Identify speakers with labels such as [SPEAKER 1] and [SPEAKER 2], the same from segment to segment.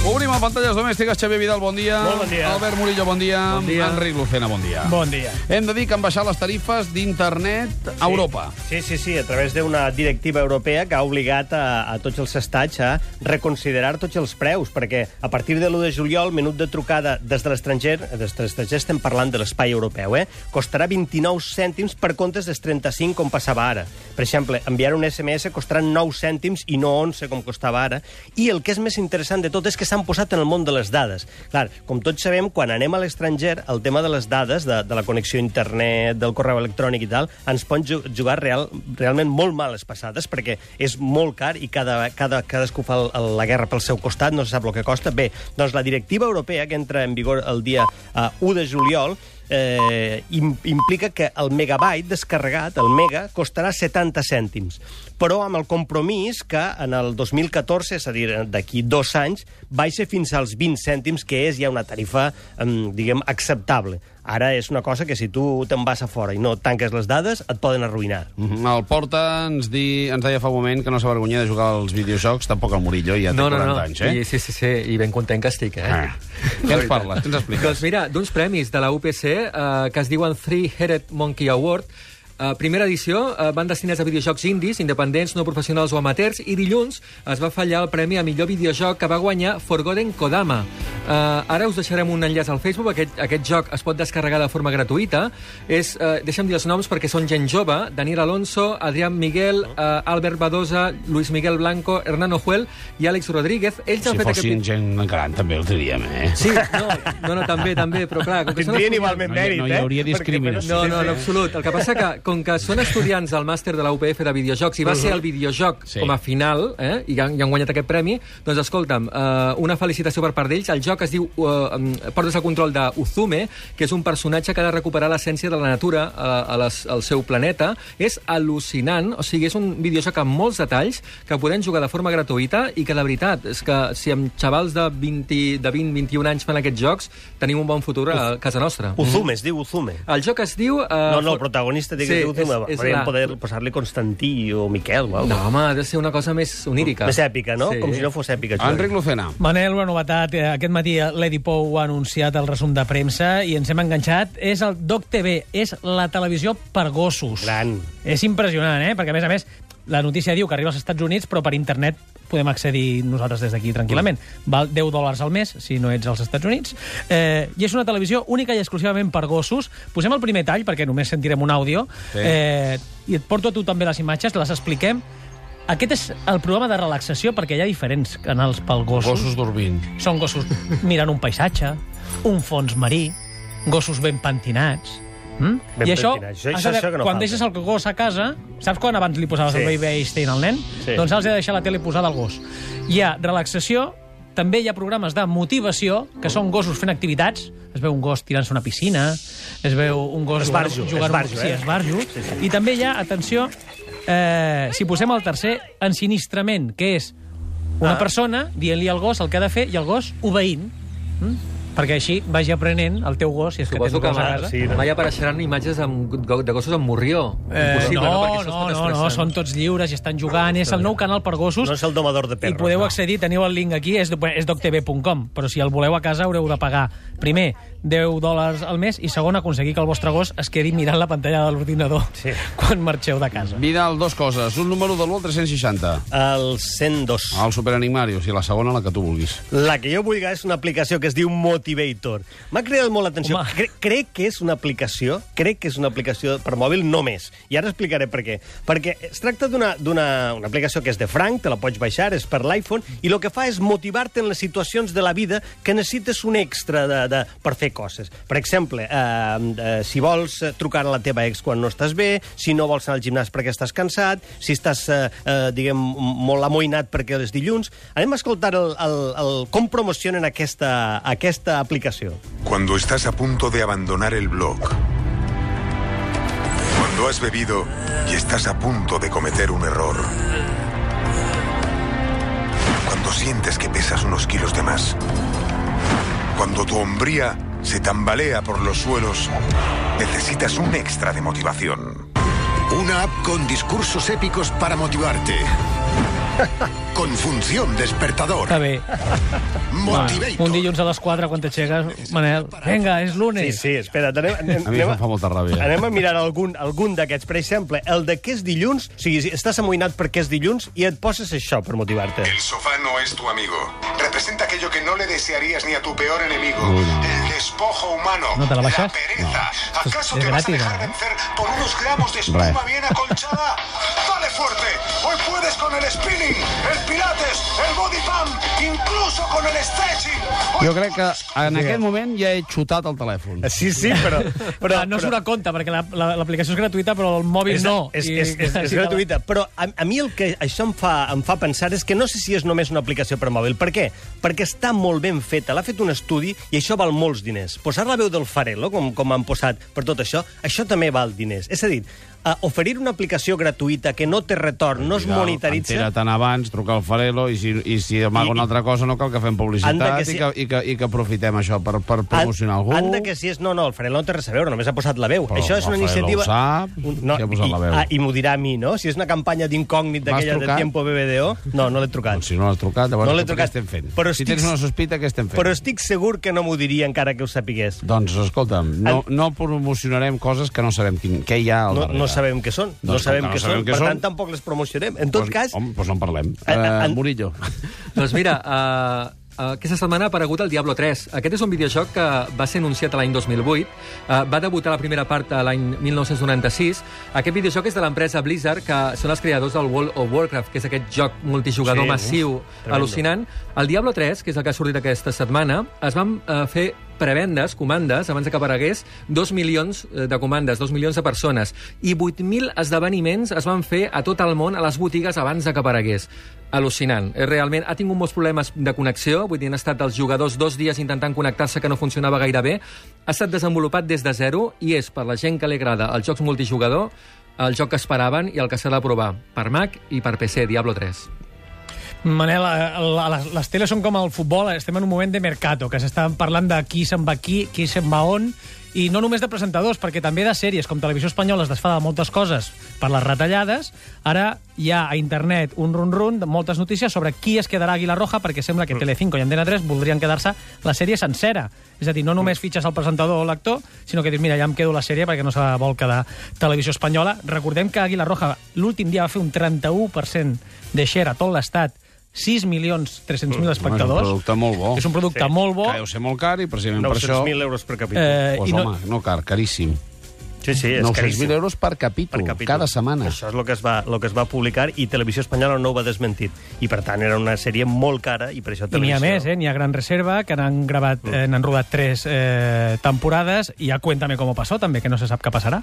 [SPEAKER 1] Obrim a pantalles domèstiques. Xavier Vidal, bon dia.
[SPEAKER 2] Molt bon dia.
[SPEAKER 1] Albert Murillo, bon dia.
[SPEAKER 2] Bon dia.
[SPEAKER 1] Enric Lucena, bon dia.
[SPEAKER 2] Bon dia.
[SPEAKER 1] Hem de dir que han baixat les tarifes d'internet a Europa.
[SPEAKER 3] Sí, a través d'una directiva europea que ha obligat a tots els estats a reconsiderar tots els preus, perquè a partir de l'1 de juliol, minut de trucada des de l'estranger, estem parlant de l'espai europeu, costarà 29 cèntims per comptes dels 35 com passava ara. Per exemple, enviar un SMS costarà 9 cèntims i no 11 com costava ara. I el que és més interessant de tot és que s'han posat en el món de les dades. Clar, com tots sabem, quan anem a l'estranger, el tema de les dades, de la connexió a internet, del correu electrònic i tal, ens pot jugar realment molt males passades, perquè és molt car i cadascú fa la guerra pel seu costat, no se sap el que costa. Bé, doncs la directiva europea, que entra en vigor el dia 1 de juliol, implica que el megabyte descarregat, el mega, costarà 70 cèntims. Però amb el compromís que en el 2014, és a dir, d'aquí 2 anys, baixa fins als 20 cèntims, que és ja una tarifa, diguem, acceptable. Ara és una cosa que si tu te'n vas a fora i no tanques les dades, et poden arruïnar.
[SPEAKER 1] El Porta ens deia fa un moment que no s'avergonya de jugar als videojocs, tampoc el Murillo, ja té 40 anys, eh?
[SPEAKER 4] Sí, i ben content que estic,
[SPEAKER 1] Què ens parles? Què ens expliques?
[SPEAKER 4] Doncs mira, d'uns premis de la UPC que es diuen Three-Headed Monkey Award. Primera edició van destinats a videojocs indis, independents, no professionals o amateurs, i dilluns es va fallar el premi a millor videojoc que va guanyar Forgotten Kodama. Ara us deixarem un enllaç al Facebook. Aquest joc es pot descarregar de forma gratuïta. Deixa'm dir els noms perquè són gent jove: Daniel Alonso, Adrián Miguel, Albert Badosa, Luis Miguel Blanco, Hernán Ojuel i Àlex Rodríguez. Ells
[SPEAKER 1] si fossin gent gran també ho diríem, eh?
[SPEAKER 4] Sí, no, també, però clar...
[SPEAKER 3] Tindrien igualment mèrit,
[SPEAKER 1] no hi hauria discriminació.
[SPEAKER 4] No, en absolut. El que passa que, com que són estudiants del màster de la UPF de videojocs i va ser el videojoc com a final, i han guanyat aquest premi, doncs escolta'm, una felicitació per part d'ells. El joc es diu Portes el control d'Uzume, que és un personatge que ha de recuperar l'essència de la natura al seu planeta. És al·lucinant, o sigui, és un videojoc amb molts detalls que podem jugar de forma gratuïta i que, de veritat, és que si amb xavals de 20-21 anys fan aquests jocs, tenim un bon futur a casa nostra.
[SPEAKER 3] Uzume, es diu Uzume.
[SPEAKER 4] El joc es diu...
[SPEAKER 3] No, el protagonista diu Uzume. Podríem poder posar-li Constantí o Miquel o alguna cosa.
[SPEAKER 4] No, home, ha de ser una cosa més onírica.
[SPEAKER 3] Més èpica, no? Com si no fos èpica.
[SPEAKER 1] Enric Lucena.
[SPEAKER 2] Manel, una novetat. Aquest matí l'Edi Pou ha anunciat el resum de premsa i ens hem enganxat. És el Dog TV. És la televisió per gossos.
[SPEAKER 3] Gran.
[SPEAKER 2] És impressionant, perquè, a més, la notícia diu que arriba als Estats Units, però per internet podem accedir nosaltres des d'aquí tranquil·lament. Val $10 al mes, si no ets als Estats Units. I és una televisió única i exclusivament per gossos. Posem el primer tall, perquè només sentirem un àudio. I et porto a tu també les imatges, les expliquem. Aquest és el programa de relaxació, perquè hi ha diferents canals pel gossos.
[SPEAKER 1] Gossos dormint.
[SPEAKER 2] Són gossos mirant un paisatge, un fons marí, gossos ben pentinats. I això quan deixes el gos a casa, saps quan abans li posaves el Baby Einstein al nen? Doncs has de deixar la tele posada al gos. Hi ha relaxació, també hi ha programes de motivació, que són gossos fent activitats. Es veu un gos tirant-se a una piscina, es veu un gos esbarjo. I també hi ha, atenció, si posem el tercer, ensinistrament, que és una persona dient-li al gos el que ha de fer i el gos obeint. Perquè així vagi aprenent el teu gos, si és que tens un gos a casa.
[SPEAKER 4] Mai apareixeran imatges de gossos amb morrió.
[SPEAKER 2] No, són tots lliures i estan jugant. És el nou canal per gossos.
[SPEAKER 3] No és el domador de perros.
[SPEAKER 2] I podeu accedir, teniu el link aquí, és doctv.com, però si el voleu a casa haureu de pagar, primer, $10 al mes, i segon, aconseguir que el vostre gos es quedi mirant la pantalla de l'ordinador quan marxeu de casa.
[SPEAKER 1] Vidal, 2 coses. Un número de l'1 al 360.
[SPEAKER 3] El 102.
[SPEAKER 1] El Superanimarius, i la segona, la que tu vulguis.
[SPEAKER 3] La que jo vull és una aplicació que es diu Motivator. M'ha cridat molt l'atenció. Crec que és una aplicació per mòbil només. I ara explicaré per què. Perquè es tracta d'una aplicació que és de franc, te la pots baixar, és per l'iPhone, i el que fa és motivar-te en les situacions de la vida que necessites un extra per fer coses. Per exemple, si vols trucar a la teva ex quan no estàs bé, si no vols anar al gimnàs perquè estàs cansat, si estàs, diguem, molt amoïnat perquè és dilluns. Anem a escoltar com promocionen aquesta aplicación.
[SPEAKER 5] Cuando estás a punto de abandonar el blog, cuando has bebido y estás a punto de cometer un error, cuando sientes que pesas unos kilos de más, cuando tu hombría se tambalea por los suelos, necesitas un extra de motivación.
[SPEAKER 6] Una app con discursos épicos para motivarte.
[SPEAKER 5] con función despertador.
[SPEAKER 2] Està bé.
[SPEAKER 5] Motivator.
[SPEAKER 2] Un dilluns a les 4, quan t'aixeques, Manel, vinga, és lunes.
[SPEAKER 3] Sí, espera't.
[SPEAKER 1] A mi em fa molta ràbia.
[SPEAKER 3] Anem a mirar algun d'aquests. Per exemple, el de què és dilluns, o sigui, estàs amoïnat perquè és dilluns i et poses això per motivar-te.
[SPEAKER 5] El sofá no es tu amigo. Representa aquello que no le desearías ni a tu peor enemigo. El despojo humano.
[SPEAKER 2] ¿No te la baixas?
[SPEAKER 5] La pereza.
[SPEAKER 2] No.
[SPEAKER 5] ¿Acaso
[SPEAKER 2] Es
[SPEAKER 5] te vas a
[SPEAKER 2] gratis,
[SPEAKER 5] dejar
[SPEAKER 2] ¿no?
[SPEAKER 5] vencer por unos gramos de espuma bien acolchada? ¡Dale fuerte! Hoy puedes con el spinning, el pilates, el body pump, incluso con el stretching.
[SPEAKER 1] Jo crec que en aquest moment ja he xutat el telèfon.
[SPEAKER 3] Sí, però
[SPEAKER 2] no surt a compte, perquè l'aplicació és gratuïta, però el mòbil no.
[SPEAKER 3] És gratuïta. Però a mi el que això em fa pensar és que no sé si és només una aplicació per mòbil. Per què? Perquè està molt ben feta. L'ha fet un estudi i això val molts diners. Posar la veu del Farelo, com han posat per tot això també val diners. És a dir, oferir una aplicació gratuïta que no té retorn, no es monetaritza...
[SPEAKER 1] Entera't abans, trucar al Farelo, i si amaga una altra cosa no cal que fem publicitat i que aprofitem això per promocionar algú.
[SPEAKER 3] Anda que si és... No, el Farelo no té res a veure, només ha posat la veu.
[SPEAKER 1] Però
[SPEAKER 3] això és una iniciativa...
[SPEAKER 1] El Farelo ho sap, si ha posat la veu.
[SPEAKER 3] I m'ho dirà a mi, no? Si és una campanya d'incògnit d'aquella de Tiempo BBDO... No l'he trucat.
[SPEAKER 1] Doncs si no l'has trucat, llavors què estem fent? Si tens una sospita, què estem fent?
[SPEAKER 3] Però estic segur que no m'ho diria encara que ho sapigués.
[SPEAKER 1] Doncs, escolta'm, no promocionarem coses que no sabem què hi ha al darrere.
[SPEAKER 3] No sabem què són. No sabem què són, per tant tampoc les promocionarem. En tot cas...
[SPEAKER 1] Home, doncs no en parlem. Murillo.
[SPEAKER 4] Doncs mira, aquesta setmana ha aparegut el Diablo 3. Aquest és un videojoc que va ser anunciat l'any 2008. Va debutar la primera part l'any 1996. Aquest videojoc és de l'empresa Blizzard, que són els creadors del World of Warcraft, que és aquest joc multijugador massiu, al·lucinant. El Diablo 3, que és el que ha sortit aquesta setmana, es van fer prevendes, comandes, abans que aparegués, 2 milions de comandes, 2 milions de persones, i 8.000 esdeveniments es van fer a tot el món, a les botigues, abans que aparegués. Al·lucinant. Realment ha tingut molts problemes de connexió, vull dir, han estat els jugadors 2 dies intentant connectar-se, que no funcionava gaire bé. Ha estat desenvolupat des de zero i és, per la gent que li agrada els jocs multijugador, el joc que esperaven i el que s'ha de provar per Mac i per PC, Diablo 3.
[SPEAKER 2] Manel, les teles són com el futbol, estem en un moment de mercato, que s'estan parlant de qui se'n va aquí, qui se'n va on, i no només de presentadors, perquè també de sèries, com Televisió Espanyola es desfà de moltes coses per les retallades. Ara hi ha a internet un run-run de moltes notícies sobre qui es quedarà a Águila Roja, perquè sembla que Telecinco i Antena 3 voldrien quedar-se la sèrie sencera. És a dir, no només fitxes el presentador o l'actor, sinó que dius, mira, ja em quedo la sèrie perquè no se vol quedar Televisió Espanyola. Recordem que Águila Roja l'últim dia va fer un 31% de share a tot l'estat, 6.300.000 espectadors.
[SPEAKER 1] És un producte molt bo.
[SPEAKER 2] És un producte molt bo.
[SPEAKER 1] Que deu ser molt car i precisament per això...
[SPEAKER 3] 900.000 euros per capítol.
[SPEAKER 1] Pues home, no car, caríssim.
[SPEAKER 3] Sí, és
[SPEAKER 1] 900.000 euros per capítol, cada setmana.
[SPEAKER 3] Això és el que es va publicar i Televisió Espanyola no ho va desmentir. I, per tant, era una sèrie molt cara i per això
[SPEAKER 2] Televisió... I n'hi ha més, n'hi ha Gran Reserva, que n'han rodat 3 temporades, i ja Cuéntame cómo pasó, també, que no se sap què passarà.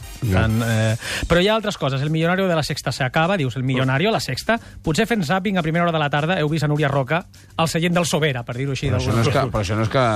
[SPEAKER 2] Però hi ha altres coses. El Millonario de la Sexta s'acaba, dius, el Millonario, la Sexta. Potser fent zàping a primera hora de la tarda heu vist a Núria Roca al seient del Sobera, per dir-ho així.
[SPEAKER 1] Però això no és que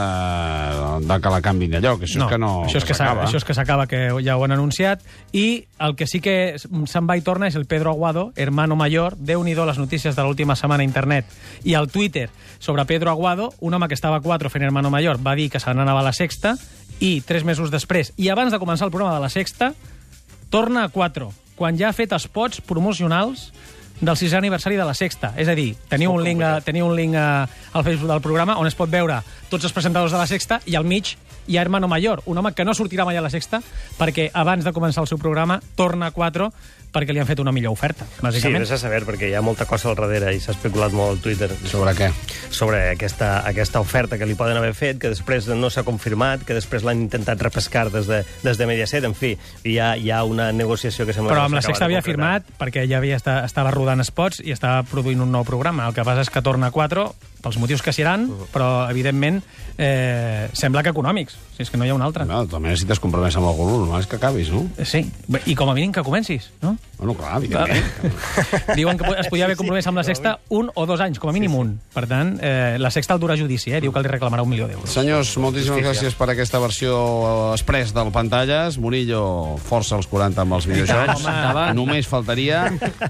[SPEAKER 1] la canviïn de lloc, això és que no s'acaba.
[SPEAKER 2] Això és que s'acaba, que ja ho han anunciat, i el que sí que se'n va i torna és el Pedro Aguado, hermano mayor. Déu-n'hi-do les notícies de l'última setmana a internet i al Twitter sobre Pedro Aguado, un home que estava a 4 fent hermano mayor, va dir que se n'anava a la Sexta, i 3 mesos després, i abans de començar el programa de la Sexta, torna a 4, quan ja ha fet spots promocionals del 6è aniversari de la Sexta. És a dir, teniu un link al Facebook del programa on es pot veure tots els presentadors de la Sexta, i al mig hi ha Hermano Mayor, un home que no sortirà mai a la Sexta perquè abans de començar el seu programa torna a 4 perquè li han fet una millor oferta, bàsicament.
[SPEAKER 3] Sí, vés a saber, perquè hi ha molta cosa al darrere i s'ha especulat molt al Twitter.
[SPEAKER 1] Sobre què?
[SPEAKER 3] Sobre aquesta oferta que li poden haver fet, que després no s'ha confirmat, que després l'han intentat repescar des de Mediaset, en fi, hi ha una negociació que sembla...
[SPEAKER 2] Però amb la Sexta havia firmat, perquè ja estava rodant spots i estava produint un nou programa. El que passa és que torna a 4, pels motius que seran, però, evidentment, sembla que econòmics. Si és que no hi ha un altre.
[SPEAKER 1] No, també si t'has compromès amb algú, normal és que acabis, no?
[SPEAKER 2] Sí, i com a mínim que comencis, no?
[SPEAKER 1] Bueno, clar, evidentment.
[SPEAKER 2] Diuen que es podia haver compromès amb la Sexta 1 o 2 anys, com a mínim un. Per tant, la Sexta el dura a judici, diu que li reclamarà 1 milió d'euros.
[SPEAKER 1] Senyors, moltíssimes gràcies per aquesta versió express del Pantalles. Murillo, força als 40 amb els videojocs. Només faltaria.